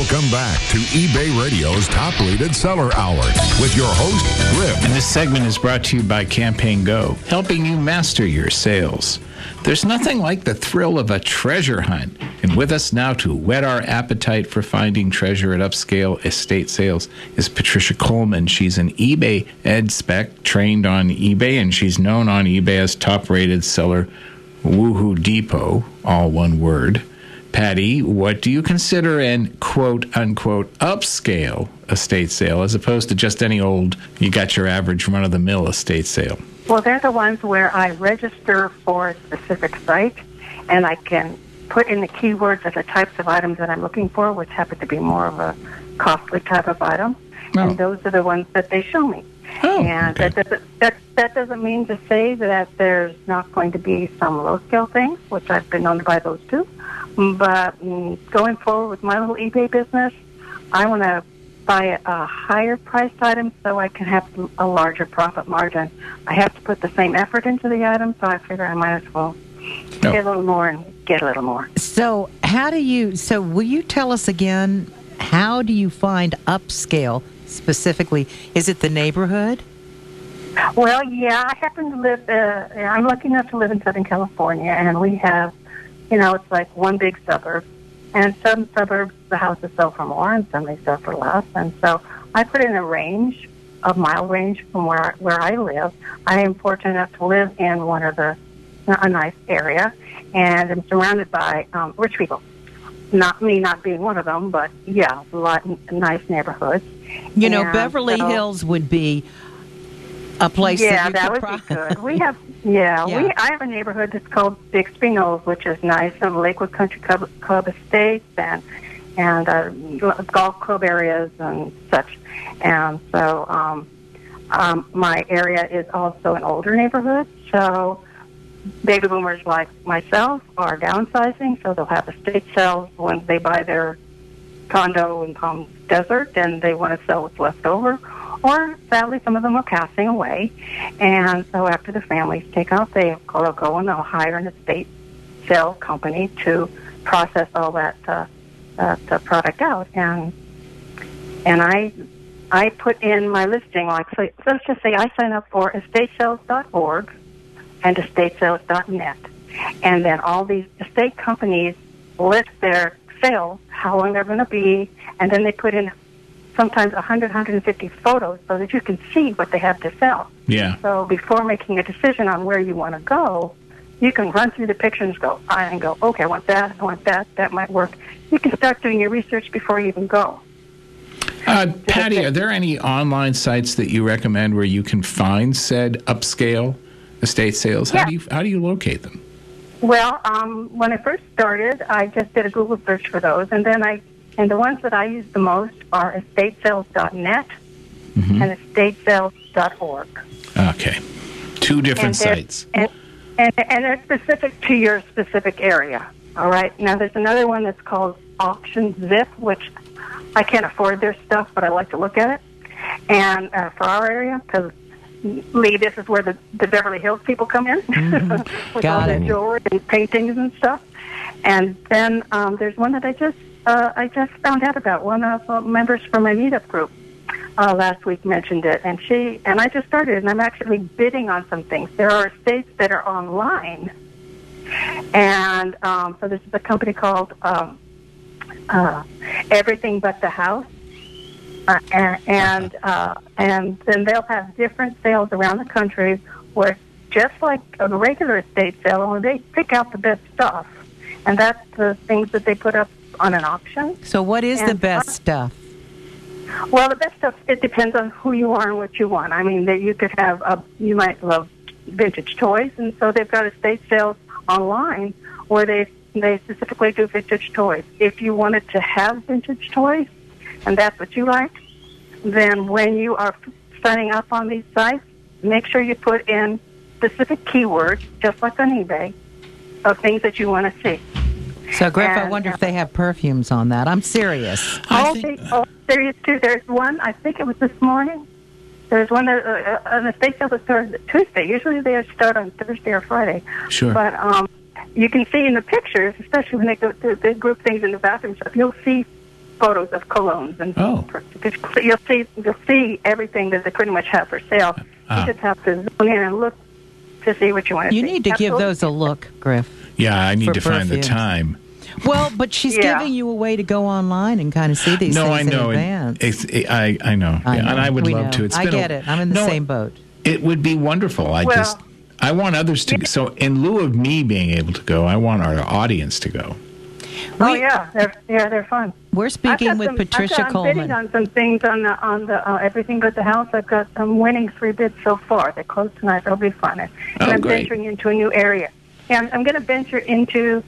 Welcome back to eBay Radio's Top Rated Seller Hour with your host, Griff. And this segment is brought to you by Campaign Go, helping you master your sales. There's nothing like the thrill of a treasure hunt. And with us now to whet our appetite for finding treasure at upscale estate sales is Patricia Coleman. She's an eBay ed spec trained on eBay, and she's known on eBay as top-rated seller Woohoo Depot, all one word. Patty, what do you consider an quote-unquote upscale estate sale as opposed to just any old, you got your average run-of-the-mill estate sale? Well, they're the ones where I register for a specific site, and I can put in the keywords of the types of items that I'm looking for, which happen to be more of a costly type of item. Oh. And those are the ones that they show me. Oh, and okay. that doesn't mean to say that there's not going to be some low-scale things, which I've been known to buy those too. But going forward with my little eBay business, I want to buy a higher-priced item so I can have a larger profit margin. I have to put the same effort into the item, so I figure I might as well get a little more and get a little more. So will you tell us again, how do you find upscale specifically? Is it the neighborhood? Well, yeah, I happen to live, I'm lucky enough to live in Southern California, and we have, it's like one big suburb. And some suburbs, the houses sell for more, and some they sell for less. And so I put in a mile range from where I live. I am fortunate enough to live in a nice area, and I'm surrounded by rich people. Not me not being one of them, but yeah, a lot of nice neighborhoods. Beverly Hills would be a place that would be good. We have, I have a neighborhood that's called Bixby Knolls, which is nice, and Lakewood Country Club Estates and golf club areas and such. And so my area is also an older neighborhood, so baby boomers like myself are downsizing, so they'll have estate sales when they buy their condo in Palm Desert and they want to sell what's left over. Or, sadly, some of them are passing away. And so after the families take out, they'll go and they'll hire an estate sale company to process all that the product out. And I put in my listing, so let's just say I sign up for estatesales.org and estatesales.net. And then all these estate companies list their sales, how long they're going to be, and then they put in sometimes 100, 150 photos so that you can see what they have to sell. Yeah. So before making a decision on where you want to go, you can run through the pictures and go, okay, I want that, that might work. You can start doing your research before you even go. Patty, are there any online sites that you recommend where you can find said upscale estate sales? Yeah. How do you locate them? Well, when I first started, I just did a Google search for those, and the ones that I use the most are estatesales.net and estatesales.org. Okay. Two different sites. And they're specific to your specific area. All right? Now, there's another one that's called Auction Zip, which I can't afford their stuff, but I like to look at it. And for our area, because, Lee, this is where the Beverly Hills people come in with all their jewelry and paintings and stuff. And then there's one that I just found out about. One of the members from my meetup group last week mentioned it, and I just started, and I'm actually bidding on some things. There are estates that are online, and so this is a company called Everything But the House, and then they'll have different sales around the country where, just like a regular estate sale, where they pick out the best stuff, and that's the things that they put up on an auction. So what is the best stuff? Well, the best stuff, it depends on who you are and what you want. I mean, you could have, you might love vintage toys, and so they've got estate sales online where they specifically do vintage toys. If you wanted to have vintage toys, and that's what you like, then when you are signing up on these sites, make sure you put in specific keywords, just like on eBay, of things that you want to see. So, Griff, I wonder if they have perfumes on that. I'm serious. There is too. There's one, I think it was this morning. There's one, an estate sale that starts Tuesday. Usually they start on Thursday or Friday. Sure. But you can see in the pictures, especially when they group things in the bathroom stuff, you'll see photos of colognes, and Oh. you'll see everything that they pretty much have for sale. You just have to zoom in and look to see what you want to see. You need to give Absolutely. those a look, Griff. Yeah, I need For to find the perfumes. time. Well, but she's Yeah. giving you a way to go online and kind of see these No, things I know. in advance. I know. I Yeah, know. and I would We love know. to. It's I been get it. I'm in the same boat. It would be wonderful. Well- I want others to. So, in lieu of me being able to go, I want our audience to go. Oh yeah, they're fun. We're speaking with Patricia I'm bidding Coleman. on some things on the everything but the house. I'm winning 3 bids so far. They're close tonight. They'll be fun. And Oh, I'm great. venturing into a new area. Yeah, I'm going to venture into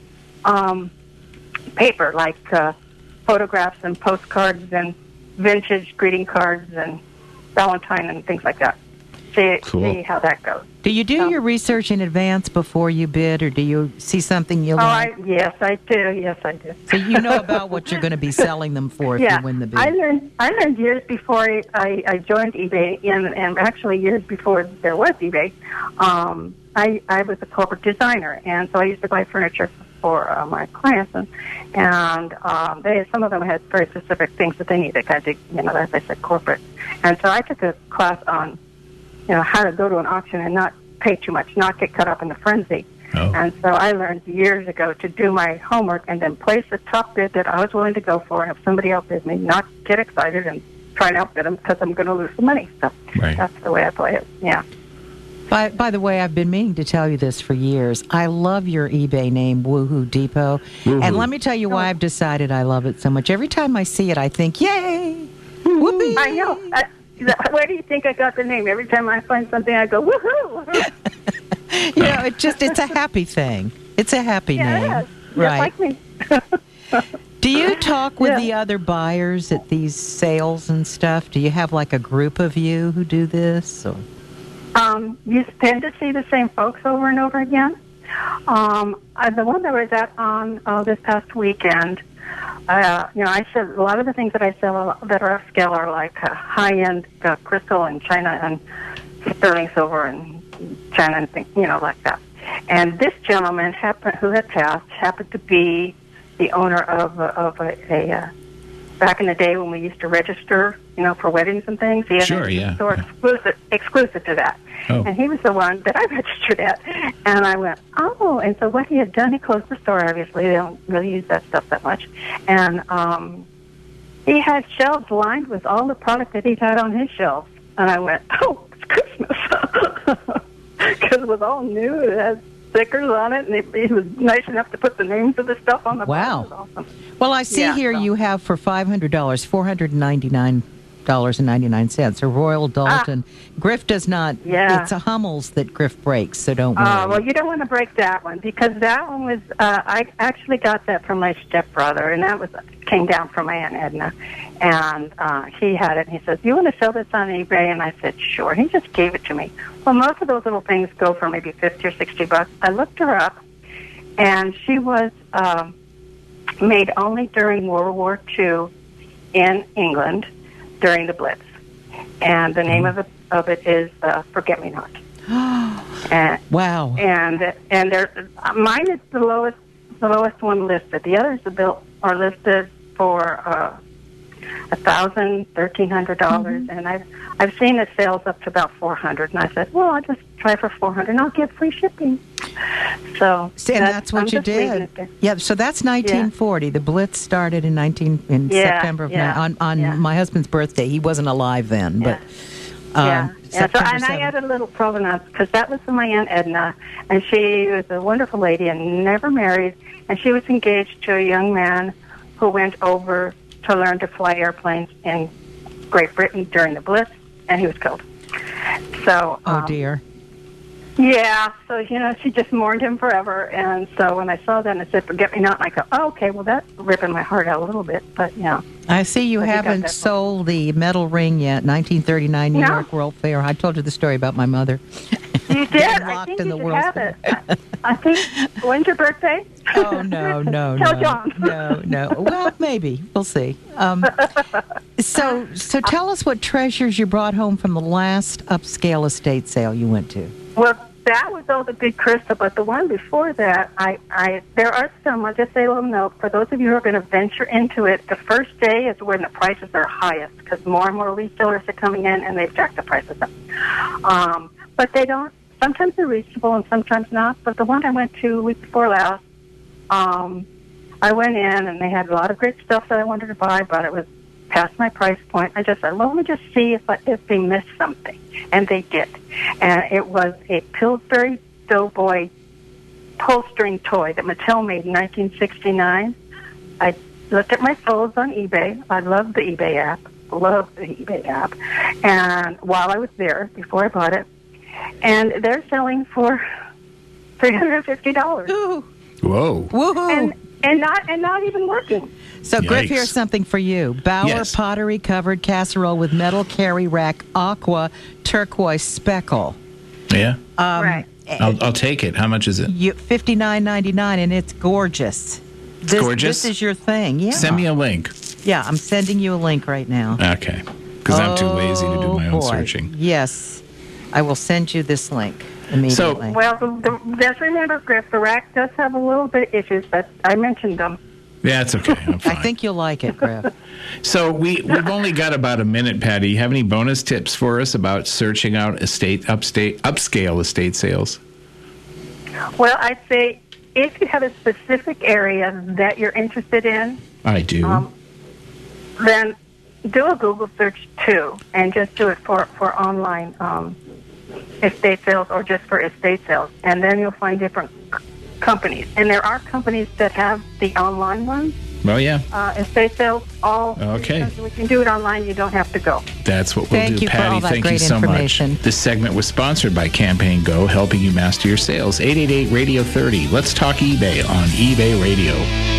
paper, like photographs and postcards and vintage greeting cards and Valentine and things like that. Cool. See how that goes. Do you do your research in advance before you bid, or do you see something you like? Yes, I do. Yes, I do. So you know about what you're going to be selling them for if Yeah, you win the bid. I learned years before I joined eBay, and actually years before there was eBay. I was a corporate designer, and so I used to buy furniture for my clients, and some of them had very specific things that they needed, kind of, as I said, corporate. And so I took a class on, how to go to an auction and not pay too much, not get caught up in the frenzy. Oh. And so I learned years ago to do my homework and then place the top bid that I was willing to go for, and if somebody outbid me, not get excited and try and outbid them because I'm going to lose the money. So Right. that's the way I play it. Yeah. By the way, I've been meaning to tell you this for years. I love your eBay name, Woohoo Depot. Woohoo. And let me tell you why I've decided I love it so much. Every time I see it, I think, yay! Whoopee! I know. Where do you think I got the name? Every time I find something, I go, woohoo! It's a happy thing. It's a happy name. Yeah, it is. Right. Just like me. Do you talk with Yeah. the other buyers at these sales and stuff? Do you have like a group of you who do this? Or? You tend to see the same folks over and over again. The one that I was at on this past weekend, I said a lot of the things that I sell that are upscale are like high-end crystal and china and sterling silver and china and things, like that. And this gentleman who had passed happened to be the owner of a back in the day when we used to register, for weddings and things. He had Sure, yeah. a store exclusive to that. Oh. And he was the one that I registered at. And I went, oh. And so what he had done, he closed the store, obviously. They don't really use that stuff that much. And he had shelves lined with all the product that he had on his shelves. And I went, oh, it's Christmas. Because it was all new. It had stickers on it. And he was nice enough to put the names of the stuff on the Wow. box. It was awesome. Well, I see Yeah, here so- you have for $500, $499.99, a Royal Dalton. Griff does not. Yeah. It's a Hummels that Griff breaks, so don't worry. Well, you don't want to break that one because that one was. I actually got that from my stepbrother, and that came down from my Aunt Edna, and he had it. And he says, "You want to sell this on eBay?" And I said, "Sure." He just gave it to me. Well, most of those little things go for maybe $50 or $60. I looked her up, and she was made only during World War II in England during the Blitz, and the name of it is Forget Me Not. And, Wow. and there, mine is the lowest one listed. The others are listed for $1,000, $1,300, and I've seen the sales up to about $400. And I said, well, I'll just try for $400, and I'll get free shipping. So And that's what I'm you just leaving did. it there. Yeah, so that's 1940. The Blitz started in September of on my husband's birthday. He wasn't alive then, but Yeah. So, September and I 7th. had a little provenance because that was from my Aunt Edna, and she was a wonderful lady and never married, and she was engaged to a young man who went over to learn to fly airplanes in Great Britain during the Blitz, and he was killed. So, Oh dear. yeah, so, she just mourned him forever, and so when I saw that and it said, Forget Me Not, and I go, oh, okay, well, that's ripping my heart out a little bit, but, yeah. I see you But you got haven't that sold the metal ring yet. 1939 New No. York World Fair. I told you the story about my mother. You did? Getting I locked think in you the should World's have it. I think, when's your birthday? Oh no, Tell John. no. Well, maybe we'll see. So tell us what treasures you brought home from the last upscale estate sale you went to. Well, that was all the big crystal, but the one before that, there are some, I'll just say a little note, for those of you who are going to venture into it, the first day is when the prices are highest, because more and more resellers are coming in, and they've jacked the prices up. But they don't, sometimes they're reasonable and sometimes not, but the one I went to week before last, I went in, and they had a lot of great stuff that I wanted to buy, but it was past my price point. I just said, well, let me just see if they missed something. And they did. And it was a Pillsbury Doughboy pull-string toy that Mattel made in 1969. I looked at my photos on eBay. I love the eBay app. And while I was there, before I bought it, and they're selling for $350. Ooh. Whoa. Woohoo. And not even working. So, Griff, Yikes. here's something for you. Bauer Yes. pottery covered casserole with metal carry rack aqua turquoise speckle. Yeah. Right. I'll take it. How much is it? $59.99, and it's gorgeous. Gorgeous? This is your thing. Yeah. Send me a link. Yeah, I'm sending you a link right now. Okay. Because I'm too lazy to do my own boy. searching. Yes. I will send you this link immediately. Well, just remember, Griff, the rack does have a little bit of issues, but I mentioned them. Yeah, it's okay. I'm fine. I think you'll like it, Griff. So we've only got about a minute, Patty. You have any bonus tips for us about searching out upscale estate sales? Well, I'd say if you have a specific area that you're interested in, I do. then do a Google search too, and just do it for online estate sales or just for estate sales, and then you'll find different companies. And there are companies that have the online ones. Well, yeah. Estate sales, all. Okay. We can do it online. You don't have to go. That's what we'll Thank do, you for Patty. all that Thank you great so information. much. This segment was sponsored by Campaign Go, helping you master your sales. 888-RADIO-30. Let's talk eBay on eBay Radio.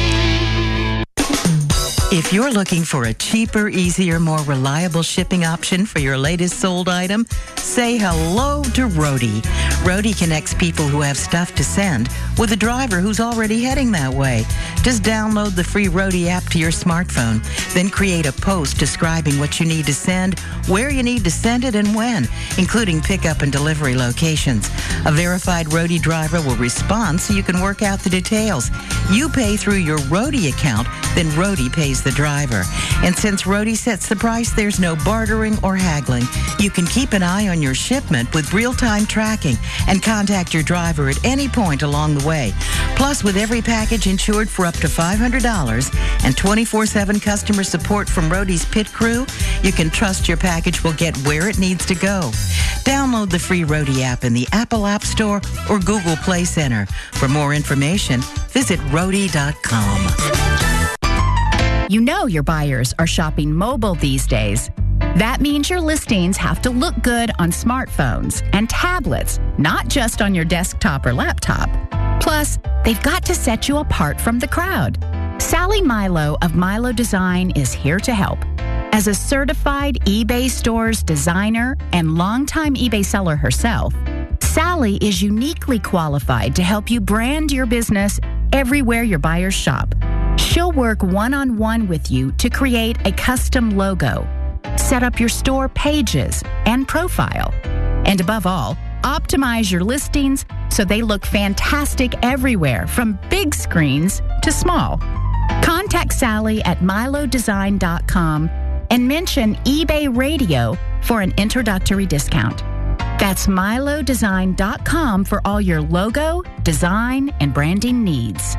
If you're looking for a cheaper, easier, more reliable shipping option for your latest sold item, say hello to Roadie. Roadie connects people who have stuff to send with a driver who's already heading that way. Just download the free Roadie app to your smartphone, then create a post describing what you need to send, where you need to send it, and when, including pickup and delivery locations. A verified Roadie driver will respond so you can work out the details. You pay through your Roadie account, then Roadie pays the driver. And since Roadie sets the price, there's no bartering or haggling. You can keep an eye on your shipment with real-time tracking and contact your driver at any point along the way. Plus, with every package insured for up to $500 and 24/7 customer support from Roadie's pit crew, you can trust your package will get where it needs to go. Download the free Roadie app in the Apple App Store or Google Play Center. For more information, visit Roadie.com. You know your buyers are shopping mobile these days. That means your listings have to look good on smartphones and tablets, not just on your desktop or laptop. Plus, they've got to set you apart from the crowd. Sally Milo of Milo Design is here to help. As a certified eBay Stores designer and longtime eBay seller herself, Sally is uniquely qualified to help you brand your business everywhere your buyers shop. She'll work one-on-one with you to create a custom logo, set up your store pages and profile, and above all, optimize your listings so they look fantastic everywhere, from big screens to small. Contact Sally at milodesign.com and mention eBay Radio for an introductory discount. That's milodesign.com for all your logo, design, and branding needs.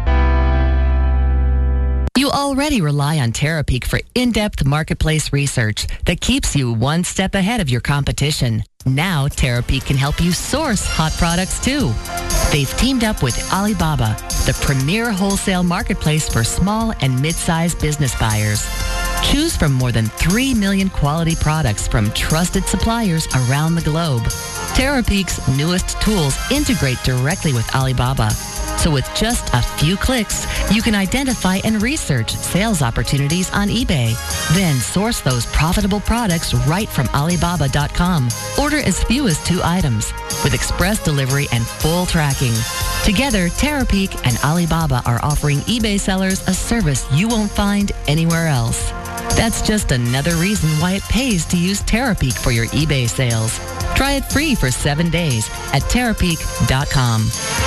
You already rely on Terapeak for in-depth marketplace research that keeps you one step ahead of your competition. Now, Terapeak can help you source hot products too. They've teamed up with Alibaba, the premier wholesale marketplace for small and mid-sized business buyers. Choose from more than 3 million quality products from trusted suppliers around the globe. Terapeak's newest tools integrate directly with Alibaba. So with just a few clicks, you can identify and research sales opportunities on eBay. Then source those profitable products right from Alibaba.com. Order as few as 2 items with express delivery and full tracking. Together, Terapeak and Alibaba are offering eBay sellers a service you won't find anywhere else. That's just another reason why it pays to use Terapeak for your eBay sales. Try it free for 7 days at Terapeak.com.